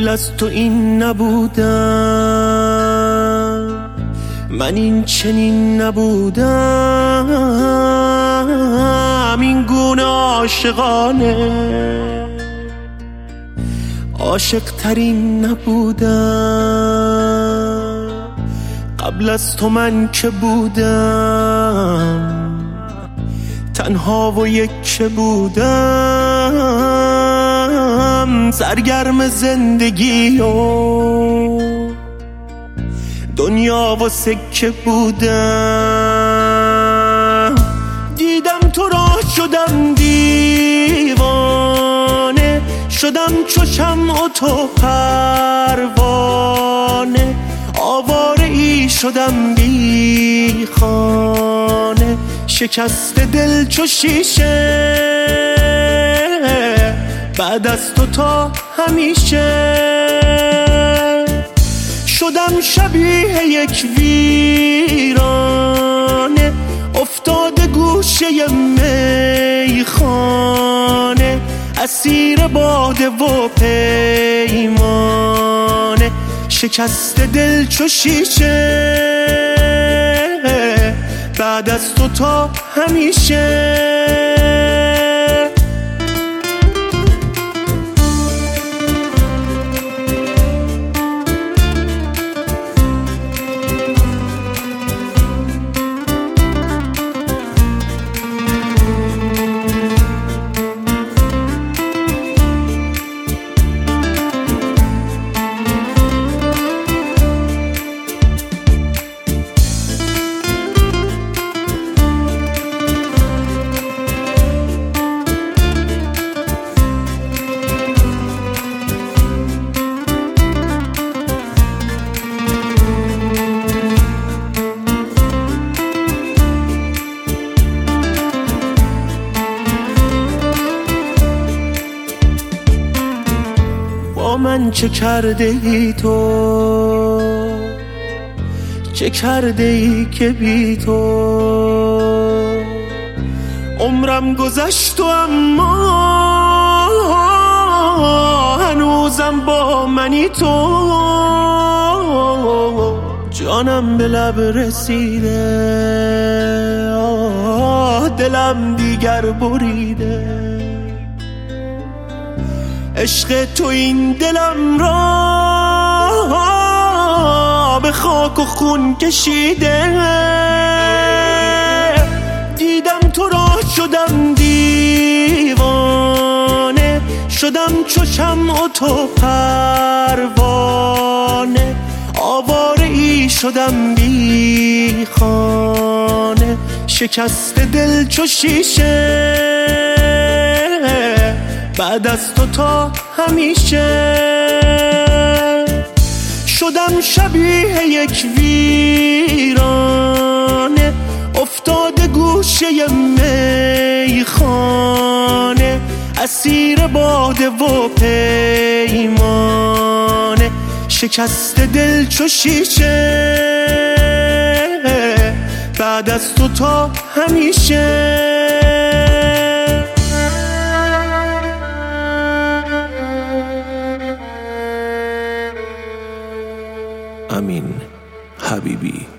قبل از تو این نبودم، من این چنین نبودم، این گونه عاشقانه عاشق ترین نبودم. قبل از تو من که بودم، تنها و یک بودم، سرگرم زندگی و دنیا و سکه بودم. دیدم تو را شدم دیوانه، شدم چو شمع و تو پروانه، آواره ای شدم بی خانه، شکست دل چو شیشه، بعد از تو تا همیشه. شدم شبیه یک ویرانه، افتاده گوشه میخانه، اسیر باده و پیمانه، شکست دل چو شیشه، بعد از تو تا همیشه. من چه کرده ای تو، چه کرده ای که بی تو عمرم گذشت و اما هنوزم با منی تو. جانم به لب رسیده، دلم دیگر بریده، عشق تو این دلم را به خاک و خون کشیده. دیدم تو را شدم دیوانه، شدم چو شمع و تو پروانه، آواره ای شدم بی خانه، شکست دل چو شیشه، بعد از تو تا همیشه. شدم شبیه یک ویرانه، افتاده گوشه میخانه، اسیر باده و پیمانه، شکست دل چو شیشه، بعد از تو تا همیشه. امین حبیبی.